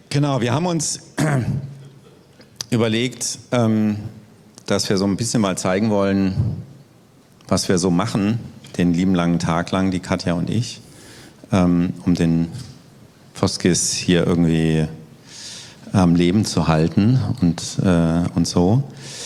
Genau, wir haben uns überlegt, dass wir so ein bisschen mal zeigen wollen, was wir so machen, den lieben langen Tag lang, die Katja und ich, um den Foskis hier irgendwie am Leben zu halten und so.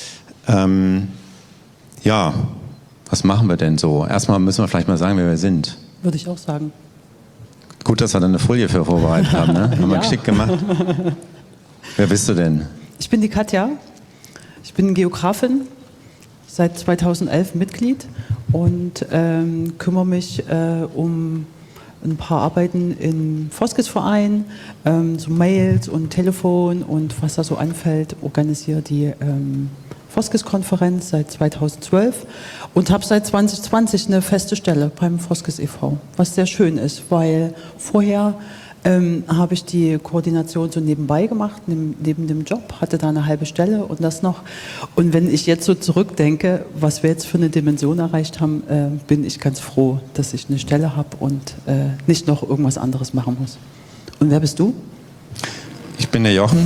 Ja, was machen wir denn so? Erstmal müssen wir vielleicht mal sagen, wer wir sind. Würde ich auch sagen. Gut, dass wir da eine Folie für vorbereitet haben, ne? Haben wir geschickt gemacht. Wer bist du denn? Ich bin die Katja. Ich bin Geografin, seit 2011 Mitglied und kümmere mich um ein paar Arbeiten im Foskis-Verein, so Mails und Telefon und was da so anfällt, organisiere die Foskis-Konferenz seit 2012 und habe seit 2020 eine feste Stelle beim Foskis e.V., was sehr schön ist, weil vorher habe ich die Koordination so nebenbei gemacht, neben dem Job, hatte da eine halbe Stelle und das noch. Und wenn ich jetzt so zurückdenke, was wir jetzt für eine Dimension erreicht haben, bin ich ganz froh, dass ich eine Stelle habe und nicht noch irgendwas anderes machen muss. Und wer bist du? Ich bin der Jochen.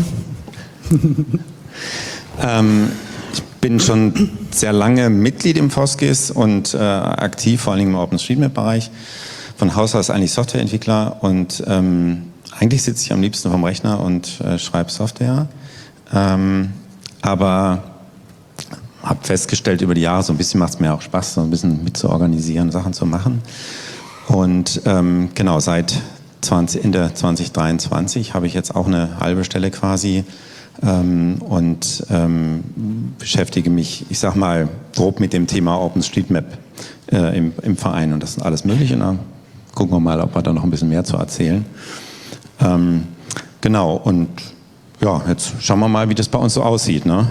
Ich bin schon sehr lange Mitglied im Foskis und aktiv, vor allem im OpenStreetMap-Bereich. Von Haus aus eigentlich Softwareentwickler und eigentlich sitze ich am liebsten vom Rechner und schreibe Software. Aber habe festgestellt über die Jahre, so ein bisschen macht es mir auch Spaß, so ein bisschen mitzuorganisieren, Sachen zu machen. Und genau, seit Ende 2023 habe ich jetzt auch eine halbe Stelle quasi und beschäftige mich, ich sag mal, grob mit dem Thema OpenStreetMap im Verein und das ist alles Mögliche. Und dann gucken wir mal, ob wir da noch ein bisschen mehr zu erzählen. Genau, und ja, jetzt schauen wir mal, wie das bei uns so aussieht. Ne?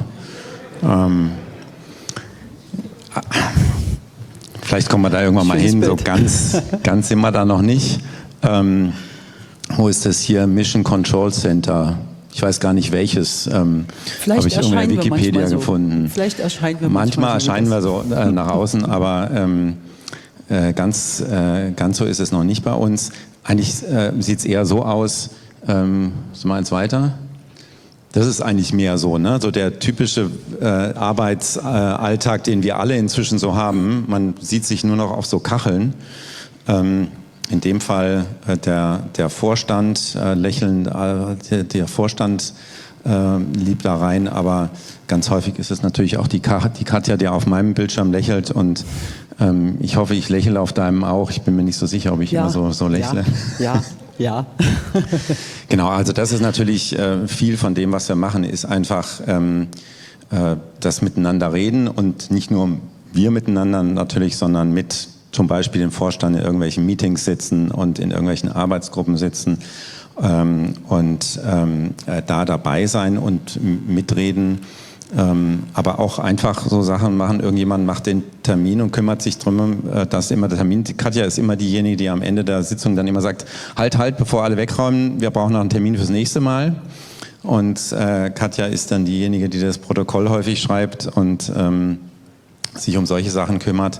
Vielleicht kommen wir da irgendwann mal hin, so ganz sind wir da noch nicht. Wo ist das hier? Mission Control Center. Ich weiß gar nicht welches, habe ich irgendwie in Wikipedia gefunden. Vielleicht erscheinen wir manchmal erscheinen wir so nach außen, aber ganz so ist es noch nicht bei uns. Eigentlich sieht es eher so aus, so mal eins weiter. Das ist eigentlich mehr so, ne? So der typische Arbeitsalltag, den wir alle inzwischen so haben. Man sieht sich nur noch auf so Kacheln. In dem Fall der Vorstand lächelnd, der Vorstand liebt da rein, aber ganz häufig ist es natürlich auch die Katja, die auf meinem Bildschirm lächelt und ich hoffe, ich lächle auf deinem auch. Ich bin mir nicht so sicher, ob ich immer so lächle. Ja. Genau, also das ist natürlich viel von dem, was wir machen, ist einfach das Miteinander reden und nicht nur wir miteinander natürlich, sondern mit zum Beispiel im Vorstand in irgendwelchen Meetings sitzen und in irgendwelchen Arbeitsgruppen sitzen und da dabei sein und mitreden. Aber auch einfach so Sachen machen, irgendjemand macht den Termin und kümmert sich drum, dass immer der Termin, Katja ist immer diejenige, die am Ende der Sitzung dann immer sagt, halt, bevor alle wegräumen, wir brauchen noch einen Termin fürs nächste Mal. Und Katja ist dann diejenige, die das Protokoll häufig schreibt und sich um solche Sachen kümmert.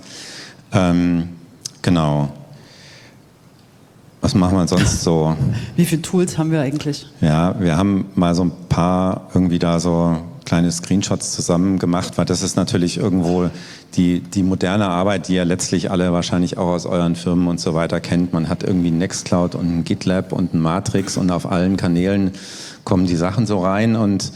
Genau. Was machen wir sonst so? Wie viele Tools haben wir eigentlich? Ja, wir haben mal so ein paar irgendwie da so kleine Screenshots zusammen gemacht, weil das ist natürlich irgendwo die moderne Arbeit, die ihr letztlich alle wahrscheinlich auch aus euren Firmen und so weiter kennt. Man hat irgendwie ein Nextcloud und ein GitLab und ein Matrix und auf allen Kanälen kommen die Sachen so rein und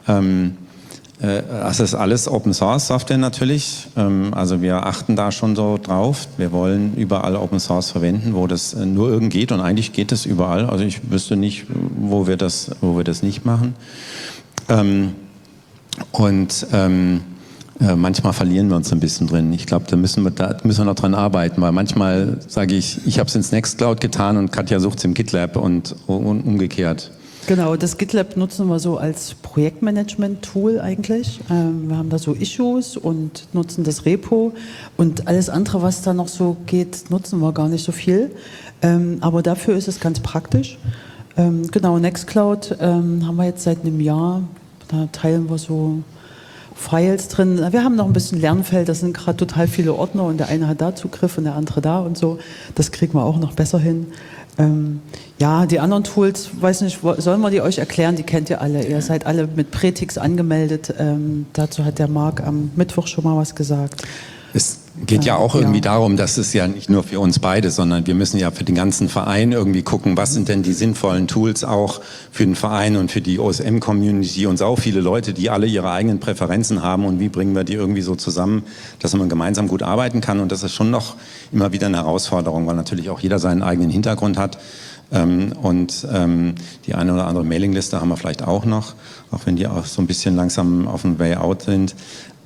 das ist alles Open Source Software natürlich, also wir achten da schon so drauf. Wir wollen überall Open Source verwenden, wo das nur irgend geht und eigentlich geht es überall. Also ich wüsste nicht, wo wir das nicht machen. Manchmal verlieren wir uns ein bisschen drin. Ich glaube, da müssen wir noch dran arbeiten, weil manchmal sage ich habe es ins Nextcloud getan und Katja sucht es im GitLab und umgekehrt. Genau, das GitLab nutzen wir so als Projektmanagement-Tool eigentlich. Wir haben da so Issues und nutzen das Repo und alles andere, was da noch so geht, nutzen wir gar nicht so viel. Aber dafür ist es ganz praktisch. Genau, Nextcloud haben wir jetzt seit einem Jahr, da teilen wir so Files drin. Wir haben noch ein bisschen Lernfeld, das sind gerade total viele Ordner und der eine hat da Zugriff und der andere da und so. Das kriegen wir auch noch besser hin. Ja, die anderen Tools, weiß nicht, sollen wir die euch erklären? Die kennt ihr alle. Ihr seid alle mit Pretix angemeldet. Dazu hat der Marc am Mittwoch schon mal was gesagt. Es geht ja auch irgendwie darum, dass es ja nicht nur für uns beide, sondern wir müssen ja für den ganzen Verein irgendwie gucken, was sind denn die sinnvollen Tools auch für den Verein und für die OSM-Community und auch viele Leute, die alle ihre eigenen Präferenzen haben und wie bringen wir die irgendwie so zusammen, dass man gemeinsam gut arbeiten kann. Und das ist schon noch immer wieder eine Herausforderung, weil natürlich auch jeder seinen eigenen Hintergrund hat. Und die eine oder andere Mailingliste haben wir vielleicht auch noch, auch wenn die auch so ein bisschen langsam auf dem Way out sind.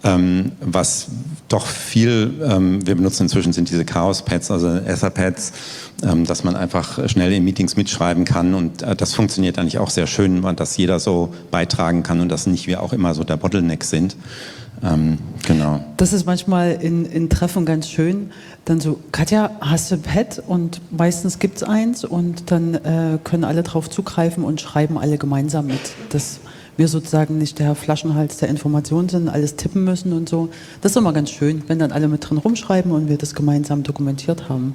Was doch viel wir benutzen inzwischen sind diese Chaos-Pads, also Etherpads, dass man einfach schnell in Meetings mitschreiben kann und das funktioniert eigentlich auch sehr schön, weil das jeder so beitragen kann und dass nicht wir auch immer so der Bottleneck sind. Genau. Das ist manchmal in Treffen ganz schön. Dann so, Katja, hast du ein Pad? Und meistens gibt es eins und dann können alle drauf zugreifen und schreiben alle gemeinsam mit. Das wir sozusagen nicht der Flaschenhals der Informationen sind, alles tippen müssen und so. Das ist immer ganz schön, wenn dann alle mit drin rumschreiben und wir das gemeinsam dokumentiert haben.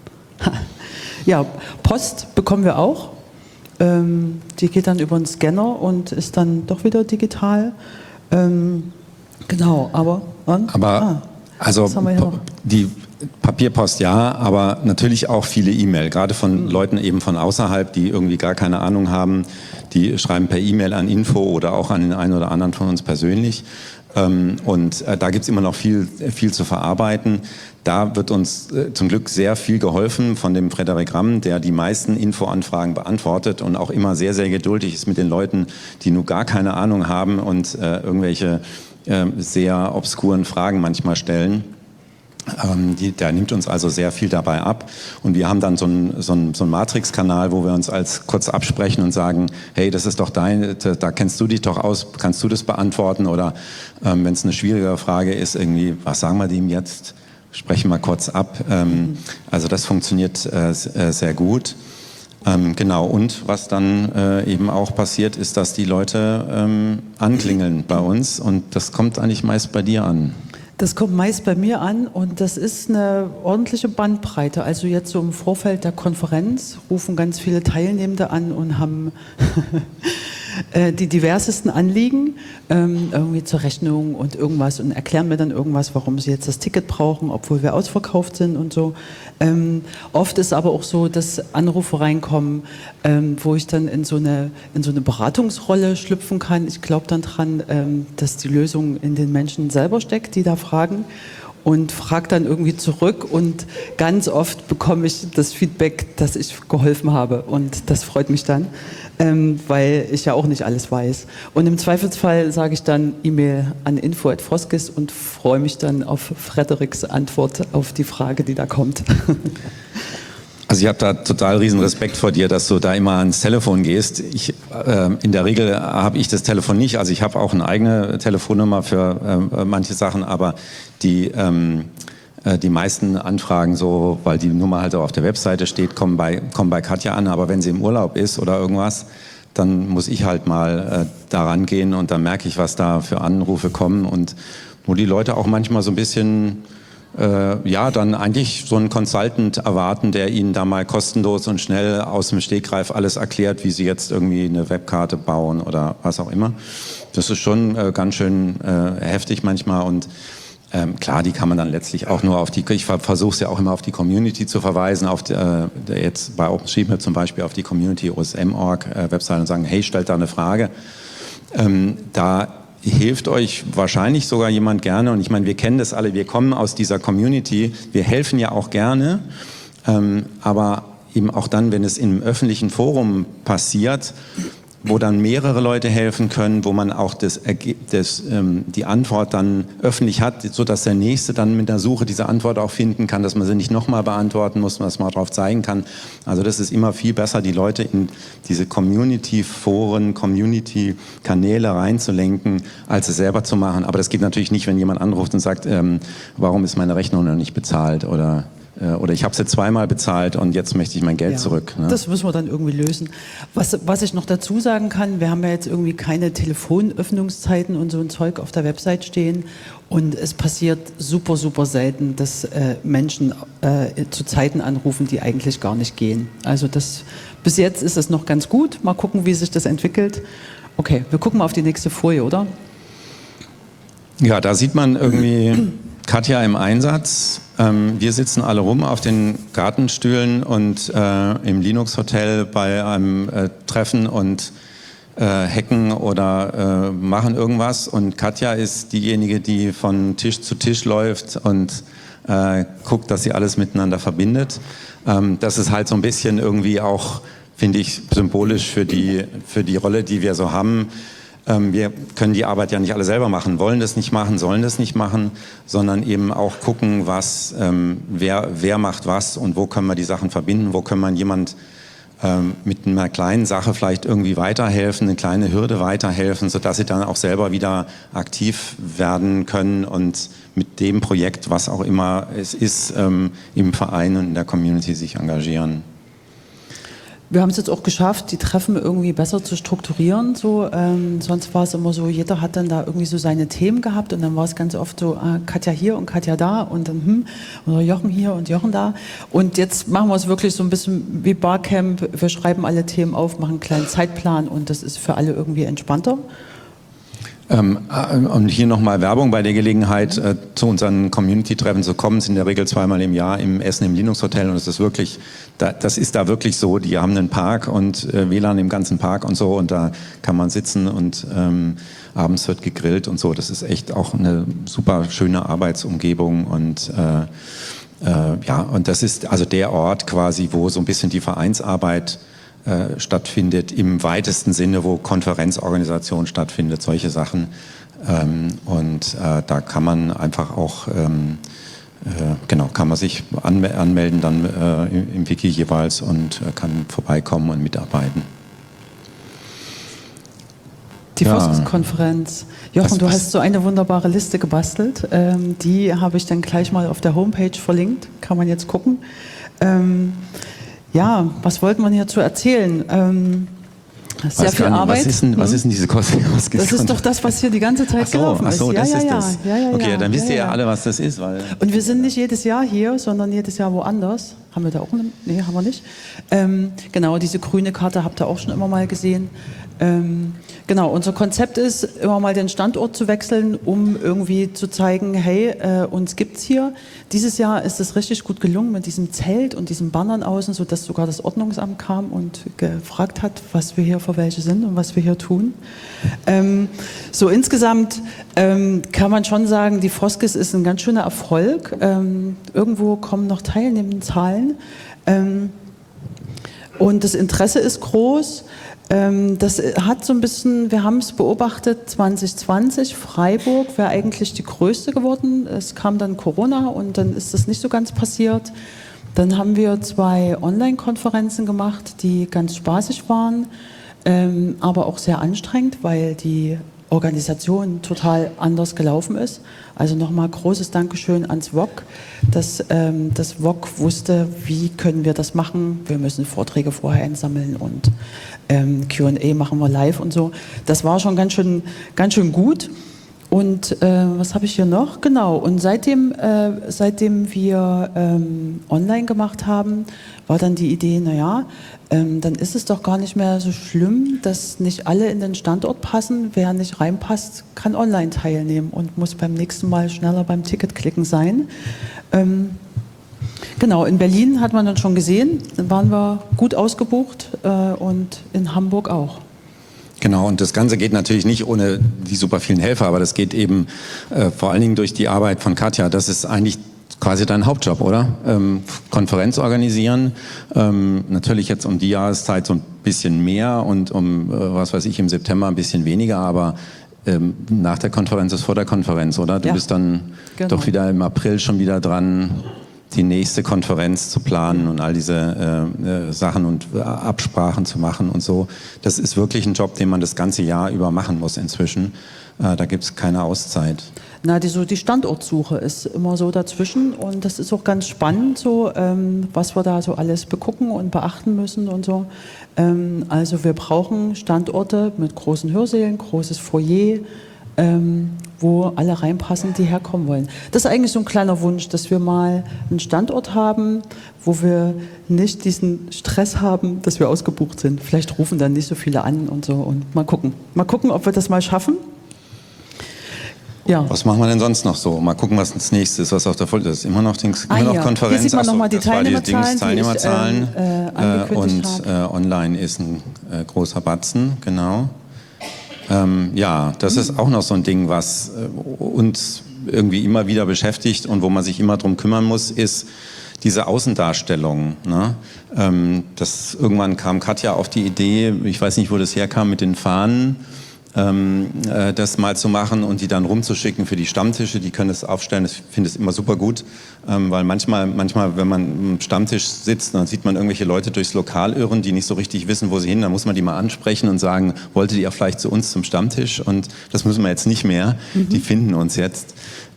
Ja, Post bekommen wir auch. Die geht dann über einen Scanner und ist dann doch wieder digital. Genau, aber also die Papierpost ja, aber natürlich auch viele E-Mail, gerade von Leuten eben von außerhalb, die irgendwie gar keine Ahnung haben, die schreiben per E-Mail an Info oder auch an den einen oder anderen von uns persönlich. Und da gibt's immer noch viel zu verarbeiten. Da wird uns zum Glück sehr viel geholfen von dem Frederik Ramm, der die meisten Infoanfragen beantwortet und auch immer sehr, sehr geduldig ist mit den Leuten, die nur gar keine Ahnung haben und irgendwelche sehr obskuren Fragen manchmal stellen. Der nimmt uns also sehr viel dabei ab und wir haben dann so einen Matrix-Kanal, wo wir uns als kurz absprechen und sagen, hey, das ist doch da kennst du dich doch aus, kannst du das beantworten oder wenn es eine schwierige Frage ist, irgendwie, was sagen wir dem jetzt? Sprechen wir kurz ab. Also das funktioniert sehr gut. Genau, und was dann eben auch passiert, ist, dass die Leute anklingeln bei uns und das kommt eigentlich meist bei dir an. Das kommt meist bei mir an und das ist eine ordentliche Bandbreite. Also jetzt so im Vorfeld der Konferenz rufen ganz viele Teilnehmende an und haben die diversesten Anliegen, irgendwie zur Rechnung und irgendwas und erklären mir dann irgendwas, warum sie jetzt das Ticket brauchen, obwohl wir ausverkauft sind und so. Oft ist aber auch so, dass Anrufe reinkommen, wo ich dann in so eine Beratungsrolle schlüpfen kann. Ich glaube dann dran, dass die Lösung in den Menschen selber steckt, die da fragen. Und frage dann irgendwie zurück und ganz oft bekomme ich das Feedback, dass ich geholfen habe und das freut mich dann, weil ich ja auch nicht alles weiß. Und im Zweifelsfall sage ich dann E-Mail an info@froskis und freue mich dann auf Frederiks Antwort auf die Frage, die da kommt. Also ich habe da total riesen Respekt vor dir, dass du da immer ans Telefon gehst. In der Regel habe ich das Telefon nicht, also ich habe auch eine eigene Telefonnummer für manche Sachen, aber die meisten Anfragen so, weil die Nummer halt auch auf der Webseite steht, kommen bei Katja an, aber wenn sie im Urlaub ist oder irgendwas, dann muss ich halt mal daran gehen und dann merke ich, was da für Anrufe kommen und wo die Leute auch manchmal so ein bisschen dann eigentlich so einen Consultant erwarten, der ihnen da mal kostenlos und schnell aus dem Stegreif alles erklärt, wie sie jetzt irgendwie eine Webkarte bauen oder was auch immer. Das ist schon ganz schön heftig manchmal und klar, die kann man dann letztlich auch nur ich versuche es ja auch immer auf die Community zu verweisen, jetzt bei OpenStreetMap zum Beispiel auf die Community OSM.org Website und sagen, hey, stellt da eine Frage. Da hilft euch wahrscheinlich sogar jemand gerne und ich meine, wir kennen das alle, wir kommen aus dieser Community, wir helfen ja auch gerne, aber eben auch dann, wenn es im öffentlichen Forum passiert, wo dann mehrere Leute helfen können, wo man auch die Antwort dann öffentlich hat, sodass der Nächste dann mit der Suche diese Antwort auch finden kann, dass man sie nicht nochmal beantworten muss, dass man darauf zeigen kann. Also das ist immer viel besser, die Leute in diese Community-Foren, Community-Kanäle reinzulenken, als es selber zu machen. Aber das geht natürlich nicht, wenn jemand anruft und sagt, warum ist meine Rechnung noch nicht bezahlt oder oder ich habe sie zweimal bezahlt und jetzt möchte ich mein Geld zurück. Ne? Das müssen wir dann irgendwie lösen. Was ich noch dazu sagen kann, wir haben ja jetzt irgendwie keine Telefonöffnungszeiten und so ein Zeug auf der Website stehen und es passiert super, super selten, dass Menschen zu Zeiten anrufen, die eigentlich gar nicht gehen. Also bis jetzt ist es noch ganz gut. Mal gucken, wie sich das entwickelt. Okay, wir gucken mal auf die nächste Folie, oder? Ja, da sieht man irgendwie Katja im Einsatz. Wir sitzen alle rum auf den Gartenstühlen und im Linux-Hotel bei einem Treffen und hacken oder machen irgendwas. Und Katja ist diejenige, die von Tisch zu Tisch läuft und guckt, dass sie alles miteinander verbindet. Das ist halt so ein bisschen irgendwie auch, finde ich, symbolisch für die Rolle, die wir so haben. Wir können die Arbeit ja nicht alle selber machen, wollen das nicht machen, sollen das nicht machen, sondern eben auch gucken, wer macht was und wo können wir die Sachen verbinden, wo können wir jemand mit einer kleinen Sache vielleicht irgendwie weiterhelfen, eine kleine Hürde weiterhelfen, sodass sie dann auch selber wieder aktiv werden können und mit dem Projekt, was auch immer es ist, im Verein und in der Community sich engagieren. Wir haben es jetzt auch geschafft, die Treffen irgendwie besser zu strukturieren. So. Sonst war es immer so, jeder hat dann da irgendwie so seine Themen gehabt und dann war es ganz oft so, Katja hier und Katja da und dann oder Jochen hier und Jochen da. Und jetzt machen wir es wirklich so ein bisschen wie Barcamp. Wir schreiben alle Themen auf, machen einen kleinen Zeitplan und das ist für alle irgendwie entspannter. Und hier nochmal Werbung bei der Gelegenheit, zu unseren Community-Treffen zu kommen, sind in der Regel zweimal im Jahr im Essen im Linux-Hotel und das ist da wirklich so, die haben einen Park und WLAN im ganzen Park und so und da kann man sitzen und abends wird gegrillt und so, das ist echt auch eine super schöne Arbeitsumgebung und und das ist also der Ort quasi, wo so ein bisschen die Vereinsarbeit stattfindet, im weitesten Sinne, wo Konferenzorganisation stattfindet, solche Sachen. Da kann man einfach auch, kann man sich anmelden dann im Wiki jeweils und kann vorbeikommen und mitarbeiten. Die Foskes-Konferenz. Jochen, du hast so eine wunderbare Liste gebastelt. Die habe ich dann gleich mal auf der Homepage verlinkt. Kann man jetzt gucken. Ja, was wollte man hierzu erzählen? Sehr viel Arbeit. Was ist denn diese Kosten? Das ist doch das, was hier die ganze Zeit gelaufen ist. Das ist das. Okay, dann wisst ihr ja alle, was das ist. Und wir sind nicht jedes Jahr hier, sondern jedes Jahr woanders. Haben wir da auch eine? Nee, haben wir nicht. Genau, diese grüne Karte habt ihr auch schon immer mal gesehen. Genau, unser Konzept ist, immer mal den Standort zu wechseln, um irgendwie zu zeigen, hey, uns gibt's hier. Dieses Jahr ist es richtig gut gelungen mit diesem Zelt und diesen Bannern außen, sodass sogar das Ordnungsamt kam und gefragt hat, was wir hier für welche sind und was wir hier tun. So insgesamt kann man schon sagen, die Foskes ist ein ganz schöner Erfolg. Irgendwo kommen noch teilnehmende Zahlen. Und das Interesse ist groß. Das hat so ein bisschen, wir haben es beobachtet, 2020, Freiburg wäre eigentlich die größte geworden. Es kam dann Corona und dann ist das nicht so ganz passiert. Dann haben wir 2 Online-Konferenzen gemacht, die ganz spaßig waren, aber auch sehr anstrengend, weil die Organisation total anders gelaufen ist. Also nochmal großes Dankeschön ans VOG, dass das VOG wusste, wie können wir das machen. Wir müssen Vorträge vorher einsammeln und Q&A machen wir live und so. Das war schon ganz schön gut. Und was habe ich hier noch? Genau, und seitdem wir online gemacht haben, war dann die Idee, dann ist es doch gar nicht mehr so schlimm, dass nicht alle in den Standort passen. Wer nicht reinpasst, kann online teilnehmen und muss beim nächsten Mal schneller beim Ticketklicken sein. Genau, in Berlin hat man dann schon gesehen, dann waren wir gut ausgebucht und in Hamburg auch. Genau, und das Ganze geht natürlich nicht ohne die super vielen Helfer, aber das geht eben vor allen Dingen durch die Arbeit von Katja. Das ist eigentlich quasi dein Hauptjob, oder? Konferenz organisieren, natürlich jetzt um die Jahreszeit so ein bisschen mehr und was weiß ich, im September ein bisschen weniger, aber nach der Konferenz ist vor der Konferenz, oder? Du bist dann doch wieder im April schon wieder dran, die nächste Konferenz zu planen und all diese Sachen und Absprachen zu machen und so. Das ist wirklich ein Job, den man das ganze Jahr über machen muss inzwischen. Da gibt es keine Auszeit. die Standortsuche ist immer so dazwischen und das ist auch ganz spannend, so was wir da so alles begucken und beachten müssen und so. Also wir brauchen Standorte mit großen Hörsälen, großes Foyer, wo alle reinpassen, die herkommen wollen. Das ist eigentlich so ein kleiner Wunsch, dass wir mal einen Standort haben, wo wir nicht diesen Stress haben, dass wir ausgebucht sind. Vielleicht rufen dann nicht so viele an und so und mal gucken, ob wir das mal schaffen. Ja. Was machen wir denn sonst noch so? Mal gucken, was das nächste ist, was auf der Folge ist. Immer noch Konferenz. Hier sieht man nochmal die Teilnehmerzahlen, und online ist ein großer Batzen, genau. Ja, das ist auch noch so ein Ding, was uns irgendwie immer wieder beschäftigt und wo man sich immer drum kümmern muss, ist diese Außendarstellung. Ne? Irgendwann kam Katja auf die Idee, ich weiß nicht, wo das herkam, mit den Fahnen, das mal zu machen und die dann rumzuschicken für die Stammtische. Die können es aufstellen. Ich finde es immer super gut, weil manchmal, wenn man am Stammtisch sitzt, dann sieht man irgendwelche Leute durchs Lokal irren, die nicht so richtig wissen, wo sie hin. Dann muss man die mal ansprechen und sagen, wolltet ihr vielleicht zu uns zum Stammtisch? Und das müssen wir jetzt nicht mehr. Die finden uns jetzt.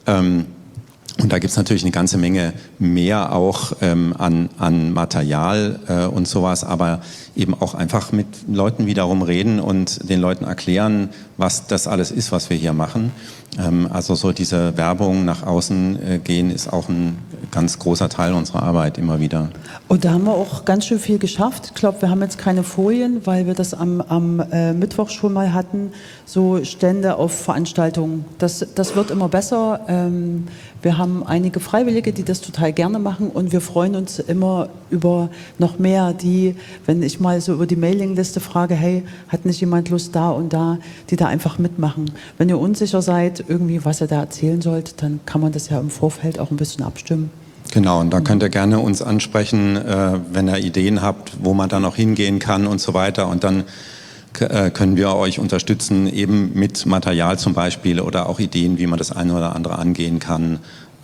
Und da gibt es natürlich eine ganze Menge mehr auch an Material und sowas, aber eben auch einfach mit Leuten wiederum reden und den Leuten erklären, was das alles ist, was wir hier machen. Also so diese Werbung nach außen gehen ist auch ein ganz großer Teil unserer Arbeit immer wieder. Und da haben wir auch ganz schön viel geschafft. Ich glaube, wir haben jetzt keine Folien, weil wir das am Mittwoch schon mal hatten, so Stände auf Veranstaltungen. Das wird immer besser. Wir haben einige Freiwillige, die das total gerne machen und wir freuen uns immer über noch mehr, die, wenn ich mal so über die Mailingliste frage, hey, hat nicht jemand Lust da und da, die da einfach mitmachen. Wenn ihr unsicher seid, irgendwie, was ihr da erzählen sollt, dann kann man das ja im Vorfeld auch ein bisschen abstimmen. Genau, und da könnt ihr gerne uns ansprechen, wenn ihr Ideen habt, wo man dann auch hingehen kann und so weiter. Und dann können wir euch unterstützen, eben mit Material zum Beispiel oder auch Ideen, wie man das eine oder andere angehen kann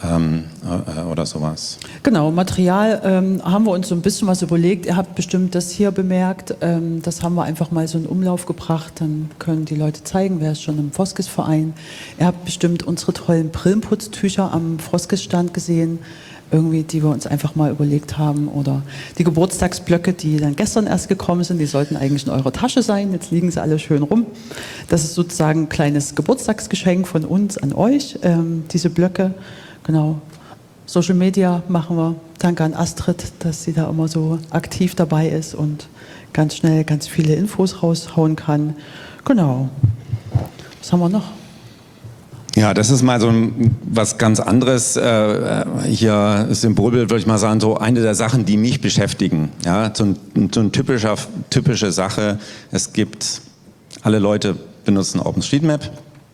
oder sowas. Genau, Material haben wir uns so ein bisschen was überlegt. Ihr habt bestimmt das hier bemerkt. Das haben wir einfach mal so in Umlauf gebracht. Dann können die Leute zeigen, wer ist schon im Foskis-Verein. Ihr habt bestimmt unsere tollen Brillenputztücher am Foskis-Stand gesehen, irgendwie, die wir uns einfach mal überlegt haben. Oder die Geburtstagsblöcke, die dann gestern erst gekommen sind, die sollten eigentlich in eurer Tasche sein. Jetzt liegen sie alle schön rum. Das ist sozusagen ein kleines Geburtstagsgeschenk von uns an euch, diese Blöcke. Genau. Social Media machen wir. Danke an Astrid, dass sie da immer so aktiv dabei ist und ganz schnell ganz viele Infos raushauen kann. Genau. Was haben wir noch? Ja, das ist mal so was ganz anderes. Hier Symbolbild, würde ich mal sagen, so eine der Sachen, die mich beschäftigen. Ja, so eine typische Sache. Es gibt, alle Leute benutzen OpenStreetMap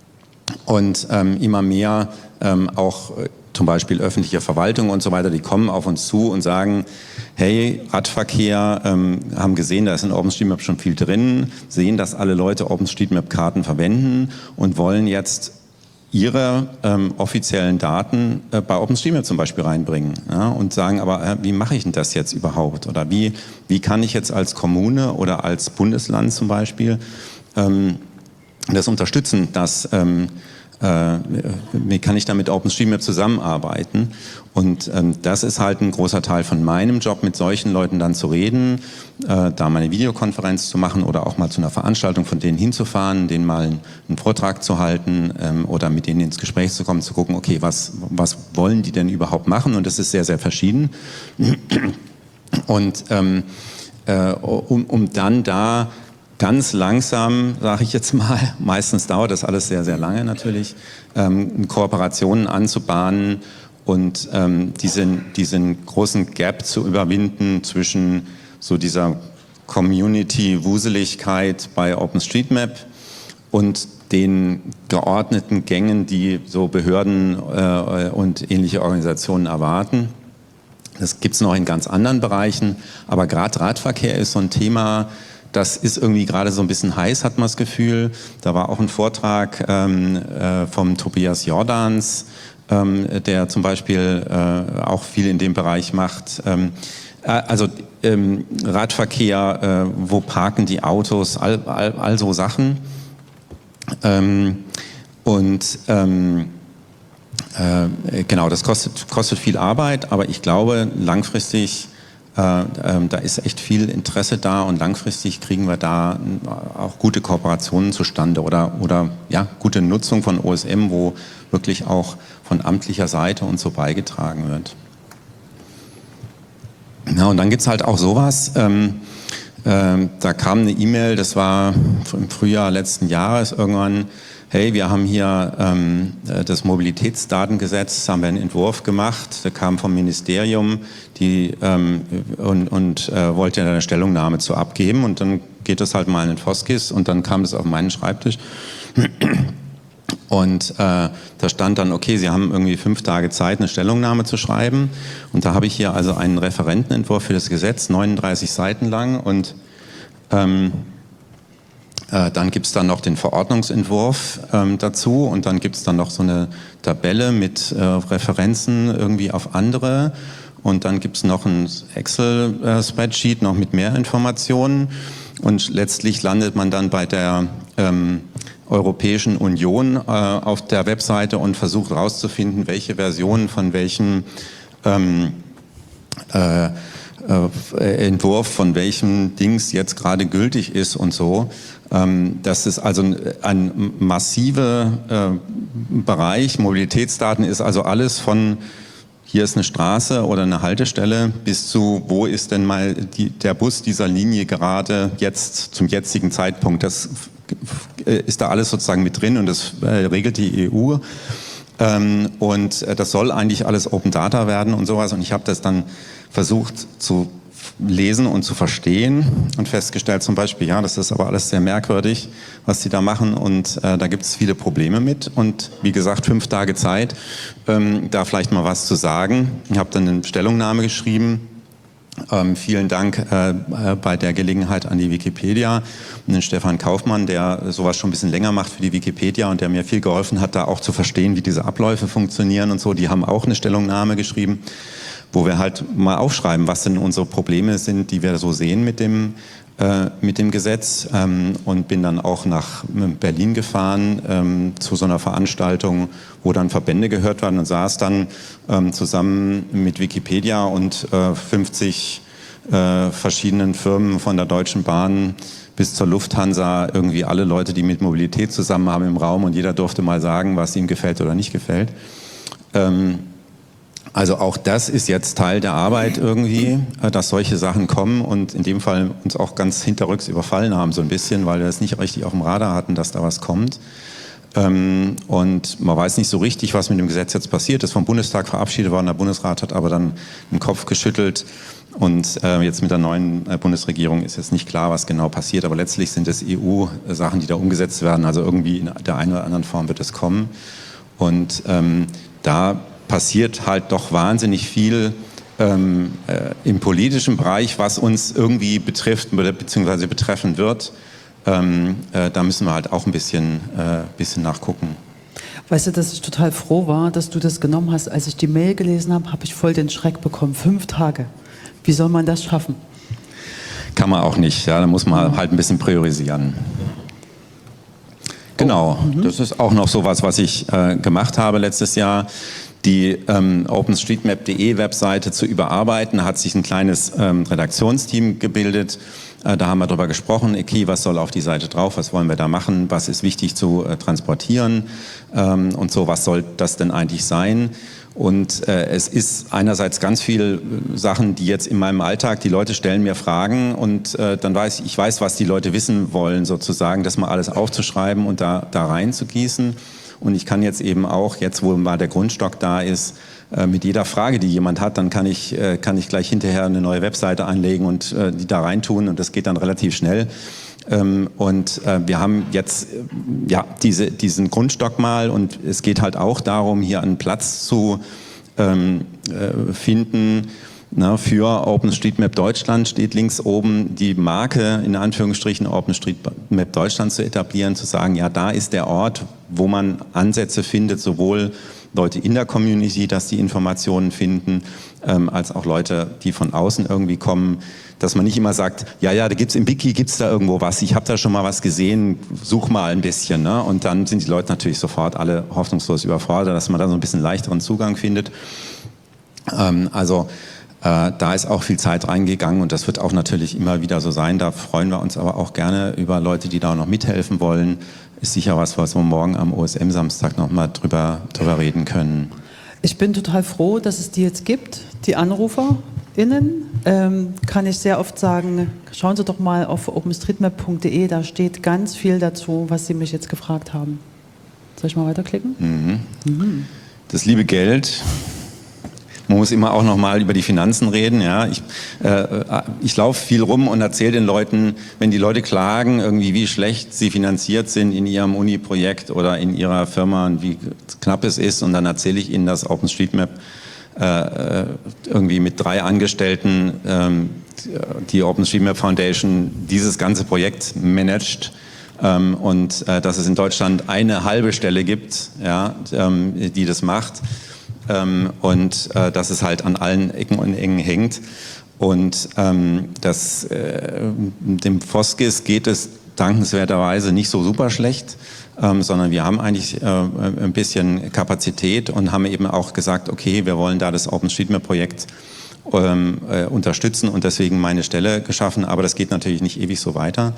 und immer mehr auch zum Beispiel öffentliche Verwaltung und so weiter, die kommen auf uns zu und sagen, hey, Radverkehr, haben gesehen, da ist in OpenStreetMap schon viel drin, sehen, dass alle Leute OpenStreetMap-Karten verwenden und wollen jetzt ihre offiziellen Daten bei OpenStreetMap zum Beispiel reinbringen, ja, und sagen, aber wie mache ich denn das jetzt überhaupt? Oder wie kann ich jetzt als Kommune oder als Bundesland zum Beispiel das unterstützen, dass wie kann ich da mit OpenStreetMap zusammenarbeiten? Und das ist halt ein großer Teil von meinem Job, mit solchen Leuten dann zu reden, da mal eine Videokonferenz zu machen oder auch mal zu einer Veranstaltung von denen hinzufahren, denen mal einen Vortrag zu halten oder mit denen ins Gespräch zu kommen, zu gucken, okay, was wollen die denn überhaupt machen? Und das ist sehr, sehr verschieden. Und um dann da ganz langsam, sage ich jetzt mal, meistens dauert das alles sehr, sehr lange natürlich, Kooperationen anzubahnen und diesen großen Gap zu überwinden zwischen so dieser Community-Wuseligkeit bei OpenStreetMap und den geordneten Gängen, die so Behörden und ähnliche Organisationen erwarten. Das gibt es noch in ganz anderen Bereichen, aber gerade Radverkehr ist so ein Thema, das ist irgendwie gerade so ein bisschen heiß, hat man das Gefühl. Da war auch ein Vortrag vom Tobias Jordans, der zum Beispiel auch viel in dem Bereich macht. Radverkehr, wo parken die Autos, all so Sachen. Genau, das kostet viel Arbeit, aber ich glaube, langfristig, da ist echt viel Interesse da und langfristig kriegen wir da auch gute Kooperationen zustande oder ja, gute Nutzung von OSM, wo wirklich auch von amtlicher Seite und so beigetragen wird. Ja, und dann gibt es halt auch sowas, da kam eine E-Mail, das war im Frühjahr letzten Jahres irgendwann, hey, wir haben hier das Mobilitätsdatengesetz, haben wir einen Entwurf gemacht, der kam vom Ministerium und wollte eine Stellungnahme zu abgeben und dann geht das halt mal in den Foskis und dann kam das auf meinen Schreibtisch und da stand dann, okay, Sie haben irgendwie 5 Tage Zeit, eine Stellungnahme zu schreiben und da habe ich hier also einen Referentenentwurf für das Gesetz, 39 Seiten lang und dann gibt es dann noch den Verordnungsentwurf dazu und dann gibt es dann noch so eine Tabelle mit Referenzen irgendwie auf andere und dann gibt es noch ein Excel-Spreadsheet noch mit mehr Informationen und letztlich landet man dann bei der Europäischen Union auf der Webseite und versucht herauszufinden, welche Versionen von welchen Entwurf von welchem Dings jetzt gerade gültig ist und so. Das ist also ein massiver Bereich. Mobilitätsdaten ist also alles von hier ist eine Straße oder eine Haltestelle bis zu wo ist denn mal der Bus dieser Linie gerade jetzt zum jetzigen Zeitpunkt. Das ist da alles sozusagen mit drin und das regelt die EU. Und das soll eigentlich alles Open Data werden und sowas. Und ich habe das dann versucht zu lesen und zu verstehen und festgestellt zum Beispiel, ja, das ist aber alles sehr merkwürdig, was die da machen und da gibt es viele Probleme mit und wie gesagt, 5 Tage Zeit, da vielleicht mal was zu sagen. Ich habe dann eine Stellungnahme geschrieben. Vielen Dank bei der Gelegenheit an die Wikipedia und den Stefan Kaufmann, der sowas schon ein bisschen länger macht für die Wikipedia und der mir viel geholfen hat, da auch zu verstehen, wie diese Abläufe funktionieren und so. Die haben auch eine Stellungnahme geschrieben, wo wir halt mal aufschreiben, was denn unsere Probleme sind, die wir so sehen mit dem Gesetz und bin dann auch nach Berlin gefahren zu so einer Veranstaltung, wo dann Verbände gehört werden und saß dann zusammen mit Wikipedia und 50 verschiedenen Firmen von der Deutschen Bahn bis zur Lufthansa, irgendwie alle Leute, die mit Mobilität zusammen haben im Raum und jeder durfte mal sagen, was ihm gefällt oder nicht gefällt. Also auch das ist jetzt Teil der Arbeit irgendwie, dass solche Sachen kommen und in dem Fall uns auch ganz hinterrücks überfallen haben so ein bisschen, weil wir es nicht richtig auf dem Radar hatten, dass da was kommt. Und man weiß nicht so richtig, was mit dem Gesetz jetzt passiert. Das ist vom Bundestag verabschiedet worden, der Bundesrat hat aber dann den Kopf geschüttelt und jetzt mit der neuen Bundesregierung ist jetzt nicht klar, was genau passiert, aber letztlich sind es EU-Sachen, die da umgesetzt werden, also irgendwie in der einen oder anderen Form wird es kommen und da passiert halt doch wahnsinnig viel im politischen Bereich, was uns irgendwie betrifft bzw. betreffen wird. Da müssen wir halt auch ein bisschen nachgucken. Weißt du, dass ich total froh war, dass du das genommen hast. Als ich die Mail gelesen habe, habe ich voll den Schreck bekommen. 5 Tage. Wie soll man das schaffen? Kann man auch nicht. Ja, da muss man halt ein bisschen priorisieren. Genau, das ist auch noch sowas, was ich gemacht habe letztes Jahr. Die OpenStreetMap.de Webseite zu überarbeiten, hat sich ein kleines Redaktionsteam gebildet. Da haben wir darüber gesprochen, okay, was soll auf die Seite drauf, was wollen wir da machen, was ist wichtig zu transportieren und so, was soll das denn eigentlich sein? Und es ist einerseits ganz viel Sachen, die jetzt in meinem Alltag, die Leute stellen mir Fragen und dann weiß ich was die Leute wissen wollen sozusagen, das mal alles aufzuschreiben und da reinzugießen. Und ich kann jetzt eben auch, jetzt wo mal der Grundstock da ist, mit jeder Frage, die jemand hat, dann kann ich gleich hinterher eine neue Webseite anlegen und die da reintun und das geht dann relativ schnell. Und wir haben jetzt diesen Grundstock mal und es geht halt auch darum, hier einen Platz zu finden, Für OpenStreetMap Deutschland steht links oben die Marke, in Anführungsstrichen, OpenStreetMap Deutschland zu etablieren, zu sagen, ja, da ist der Ort, wo man Ansätze findet, sowohl Leute in der Community, dass die Informationen finden, als auch Leute, die von außen irgendwie kommen, dass man nicht immer sagt, ja, da gibt's im Wiki, gibt's da irgendwo was, ich habe da schon mal was gesehen, such mal ein bisschen. Ne? Und dann sind die Leute natürlich sofort alle hoffnungslos überfordert, dass man da so ein bisschen leichteren Zugang findet. Da ist auch viel Zeit reingegangen und das wird auch natürlich immer wieder so sein. Da freuen wir uns aber auch gerne über Leute, die da noch mithelfen wollen. Ist sicher was wir morgen am OSM-Samstag nochmal drüber reden können. Ich bin total froh, dass es die jetzt gibt, die AnruferInnen. Kann ich sehr oft sagen, schauen Sie doch mal auf openstreetmap.de, da steht ganz viel dazu, was Sie mich jetzt gefragt haben. Soll ich mal weiterklicken? Das liebe Geld. Man muss immer auch nochmal über die Finanzen reden. Ja. Ich laufe viel rum und erzähle den Leuten, wenn die Leute klagen, irgendwie wie schlecht sie finanziert sind in ihrem Uni-Projekt oder in ihrer Firma und wie knapp es ist, und dann erzähle ich ihnen, dass OpenStreetMap irgendwie mit 3 Angestellten die OpenStreetMap Foundation dieses ganze Projekt managt. Und dass es in Deutschland eine halbe Stelle gibt, ja, die das macht. Und dass es halt an allen Ecken und Enden hängt. Und dem Foskis geht es dankenswerterweise nicht so super schlecht, sondern wir haben eigentlich ein bisschen Kapazität und haben eben auch gesagt, okay, wir wollen da das OpenStreetMap-Projekt unterstützen und deswegen meine Stelle geschaffen, aber das geht natürlich nicht ewig so weiter.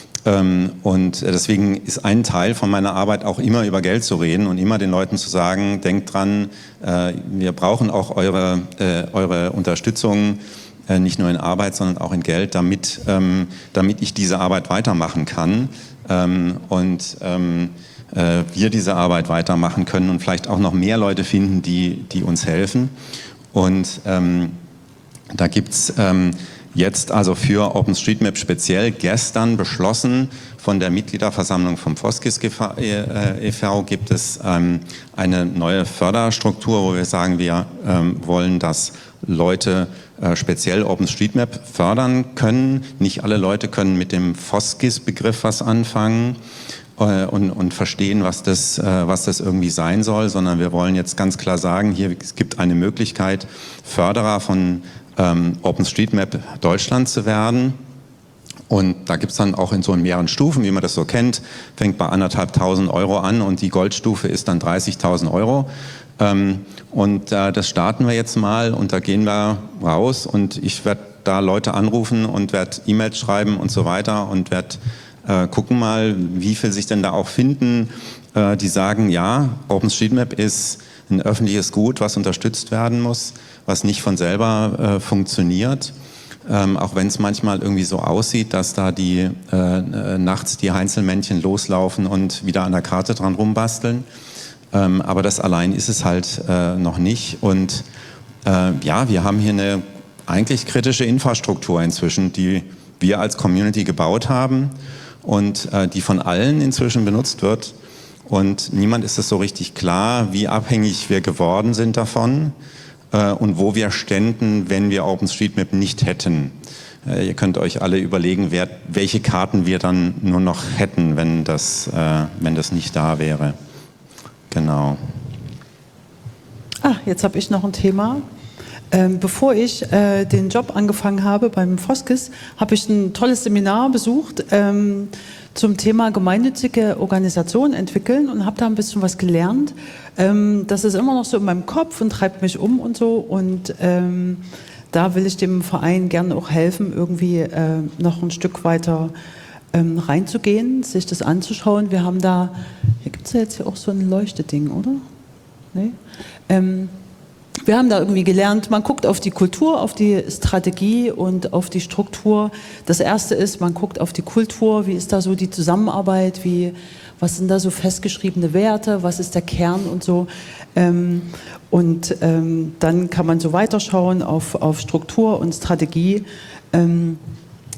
Und deswegen ist ein Teil von meiner Arbeit auch immer über Geld zu reden und immer den Leuten zu sagen, denkt dran, wir brauchen auch eure Unterstützung, nicht nur in Arbeit, sondern auch in Geld, damit ich diese Arbeit weitermachen kann und wir diese Arbeit weitermachen können und vielleicht auch noch mehr Leute finden, die uns helfen. Und da gibt's jetzt also für OpenStreetMap speziell gestern beschlossen von der Mitgliederversammlung vom Foskis e.V. gibt es eine neue Förderstruktur, wo wir sagen, wir wollen, dass Leute speziell OpenStreetMap fördern können. Nicht alle Leute können mit dem Foskis-Begriff was anfangen und verstehen, was das irgendwie sein soll, sondern wir wollen jetzt ganz klar sagen, hier, es gibt eine Möglichkeit, Förderer von OpenStreetMap Deutschland zu werden. Und da gibt es dann auch in so mehreren Stufen, wie man das so kennt, fängt bei 1.500 € an und die Goldstufe ist dann 30.000 €. Das starten wir jetzt mal und da gehen wir raus und ich werde da Leute anrufen und werde E-Mails schreiben und so weiter und werde gucken mal, wie viel sich denn da auch finden, die sagen, ja, OpenStreetMap ist ein öffentliches Gut, was unterstützt werden muss, was nicht von selber funktioniert, auch wenn es manchmal irgendwie so aussieht, dass da nachts die Heinzelmännchen loslaufen und wieder an der Karte dran rumbasteln. Aber das allein ist es halt noch nicht. Und wir haben hier eine eigentlich kritische Infrastruktur inzwischen, die wir als Community gebaut haben und die von allen inzwischen benutzt wird. Und niemand ist es so richtig klar, wie abhängig wir geworden sind davon und wo wir ständen, wenn wir OpenStreetMap nicht hätten. Ihr könnt euch alle überlegen, welche Karten wir dann nur noch hätten, wenn das nicht da wäre. Genau. Jetzt habe ich noch ein Thema. Bevor ich den Job angefangen habe beim Foskis, habe ich ein tolles Seminar besucht zum Thema gemeinnützige Organisation entwickeln und habe da ein bisschen was gelernt. Das ist immer noch so in meinem Kopf und treibt mich um und so. Und da will ich dem Verein gerne auch helfen, irgendwie noch ein Stück weiter reinzugehen, sich das anzuschauen. Wir haben da, hier gibt es ja jetzt hier auch so ein Leuchteding, oder? Nee? Wir haben da irgendwie gelernt, man guckt auf die Kultur, auf die Strategie und auf die Struktur. Das Erste ist, man guckt auf die Kultur, wie ist da so die Zusammenarbeit, was sind da so festgeschriebene Werte, was ist der Kern und so. Dann kann man so weiterschauen auf Struktur und Strategie.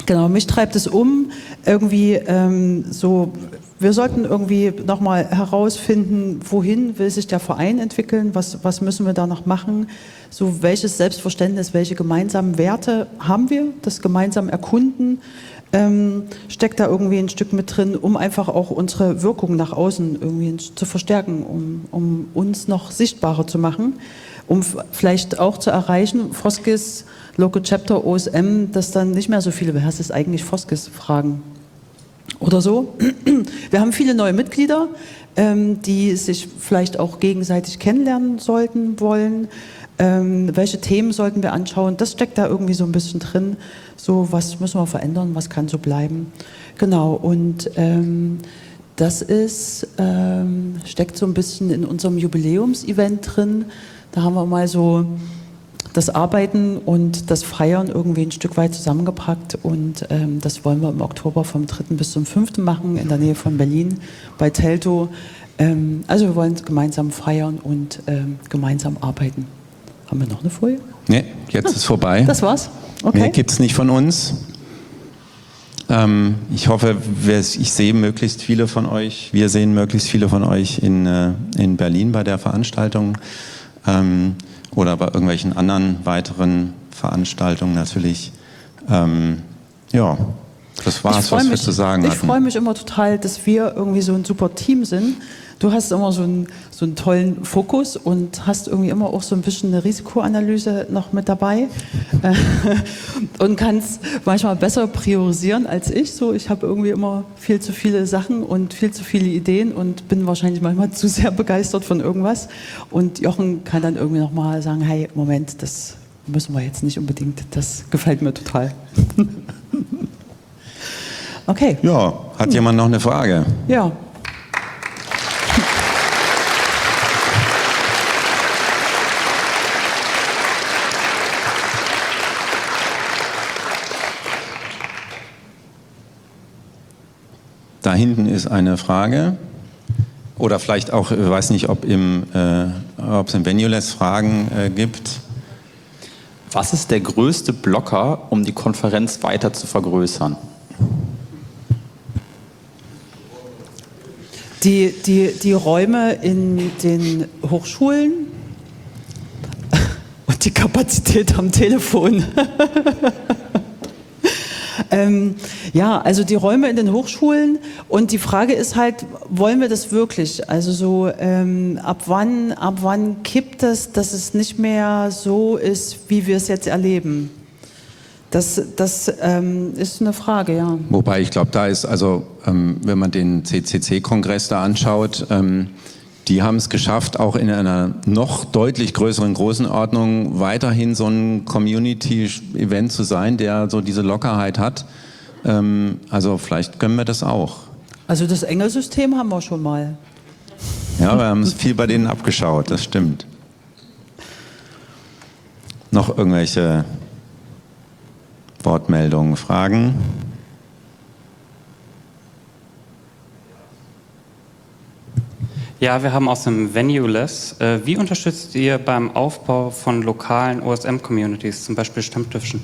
Genau, mich treibt es irgendwie wir sollten irgendwie nochmal herausfinden, wohin will sich der Verein entwickeln, was müssen wir da noch machen, so welches Selbstverständnis, welche gemeinsamen Werte haben wir, das gemeinsam erkunden, steckt da irgendwie ein Stück mit drin, um einfach auch unsere Wirkung nach außen irgendwie zu verstärken, um uns noch sichtbarer zu machen, um vielleicht auch zu erreichen, Foskis Local Chapter OSM, dass dann nicht mehr so viele, wer heißt es eigentlich, Foskis fragen oder so. Wir haben viele neue Mitglieder, die sich vielleicht auch gegenseitig kennenlernen wollen. Welche Themen sollten wir anschauen? Das steckt da irgendwie so ein bisschen drin. So, was müssen wir verändern, was kann so bleiben? Genau, und das steckt so ein bisschen in unserem Jubiläumsevent drin. Da haben wir mal so das Arbeiten und das Feiern irgendwie ein Stück weit zusammengepackt und das wollen wir im Oktober vom 3. bis zum 5. machen in der Nähe von Berlin bei Teltow. Also wir wollen gemeinsam feiern und gemeinsam arbeiten. Haben wir noch eine Folie? Nee, jetzt ist vorbei. Das war's? Okay. Mehr gibt es nicht von uns. Ich hoffe, ich sehe möglichst viele von euch, wir sehen möglichst viele von euch in Berlin bei der Veranstaltung. Oder bei irgendwelchen anderen weiteren Veranstaltungen natürlich. Ja, das war's, was wir zu sagen hatten. Ich freue mich immer total, dass wir irgendwie so ein super Team sind. Du hast immer so einen tollen Fokus und hast irgendwie immer auch so ein bisschen eine Risikoanalyse noch mit dabei und kannst manchmal besser priorisieren als ich. So, ich habe irgendwie immer viel zu viele Sachen und viel zu viele Ideen und bin wahrscheinlich manchmal zu sehr begeistert von irgendwas. Und Jochen kann dann irgendwie nochmal sagen, hey, Moment, das müssen wir jetzt nicht unbedingt, das gefällt mir total. Okay. Ja, hat jemand noch eine Frage? Ja. Da hinten ist eine Frage. Oder vielleicht auch, ich weiß nicht, ob es im Venuless Fragen gibt. Was ist der größte Blocker, um die Konferenz weiter zu vergrößern? Die Räume in den Hochschulen und die Kapazität am Telefon. Ja, also die Räume in den Hochschulen und die Frage ist halt, wollen wir das wirklich? Also so ab wann kippt es, dass es nicht mehr so ist, wie wir es jetzt erleben? Das ist eine Frage, ja. Wobei ich glaube, da ist also, wenn man den CCC-Kongress da anschaut, die haben es geschafft, auch in einer noch deutlich größeren Größenordnung weiterhin so ein Community-Event zu sein, der so diese Lockerheit hat. Also vielleicht können wir das auch. Also das Engelsystem haben wir schon mal. Ja, wir haben viel bei denen abgeschaut, das stimmt. Noch irgendwelche Wortmeldungen, Fragen? Ja, wir haben aus dem Venuless. Wie unterstützt ihr beim Aufbau von lokalen OSM-Communities, zum Beispiel Stammtischen?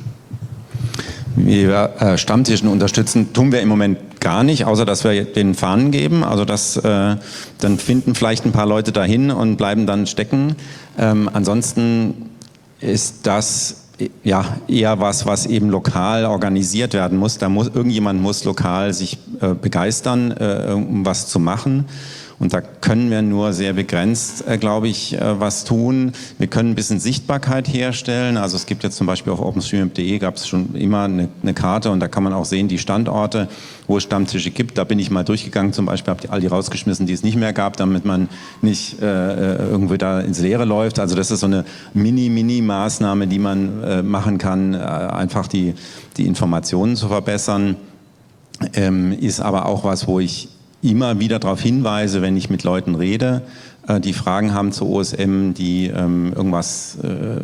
Wir Stammtischen unterstützen, tun wir im Moment gar nicht, außer dass wir den Fahnen geben. Also dann finden vielleicht ein paar Leute dahin und bleiben dann stecken. Ansonsten ist das ja eher was eben lokal organisiert werden muss. Irgendjemand muss lokal sich begeistern, um was zu machen. Und da können wir nur sehr begrenzt, glaube ich, was tun. Wir können ein bisschen Sichtbarkeit herstellen. Also es gibt jetzt zum Beispiel auf openstreetmap.de gab es schon immer eine Karte und da kann man auch sehen, die Standorte, wo es Stammtische gibt. Da bin ich mal durchgegangen, zum Beispiel habe ich all die rausgeschmissen, die es nicht mehr gab, damit man nicht irgendwie da ins Leere läuft. Also das ist so eine Mini-Maßnahme, die man machen kann, einfach die Informationen zu verbessern. Ist aber auch was, wo ich immer wieder darauf hinweise, wenn ich mit Leuten rede, die Fragen haben zu OSM, die irgendwas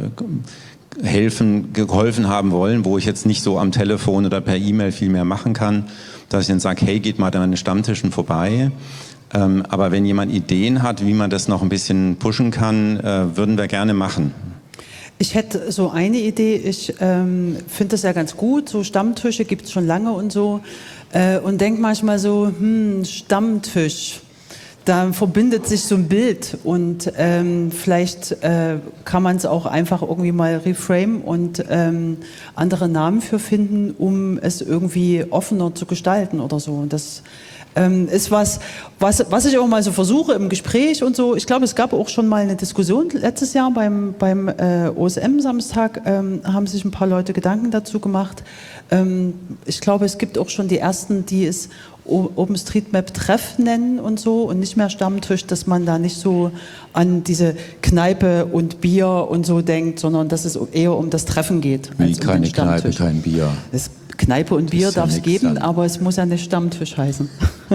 geholfen haben wollen, wo ich jetzt nicht so am Telefon oder per E-Mail viel mehr machen kann, dass ich dann sage, hey, geht mal an den Stammtischen vorbei. Aber wenn jemand Ideen hat, wie man das noch ein bisschen pushen kann, würden wir gerne machen. Ich hätte so eine Idee, ich finde das ja ganz gut, so Stammtische gibt es schon lange und so und denke manchmal so, Stammtisch, da verbindet sich so ein Bild und vielleicht kann man es auch einfach irgendwie mal reframe und andere Namen für finden, um es irgendwie offener zu gestalten oder so. Und das ist was ich auch mal so versuche im Gespräch und so. Ich glaube, es gab auch schon mal eine Diskussion letztes Jahr beim OSM-Samstag, haben sich ein paar Leute Gedanken dazu gemacht. Ich glaube, es gibt auch schon die ersten, die es OpenStreetMap-Treff nennen und so und nicht mehr Stammtisch, dass man da nicht so an diese Kneipe und Bier und so denkt, sondern dass es eher um das Treffen geht. Wie als um keine den Kneipe, Stammtisch. kein Bier. Kneipe und Bier ist ja darf es nix geben, dann. aber es muss ja nicht Stammtisch heißen.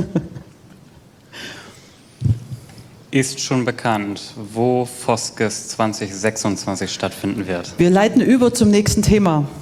Ist schon bekannt, wo Foskes 2026 stattfinden wird? Wir leiten über zum nächsten Thema.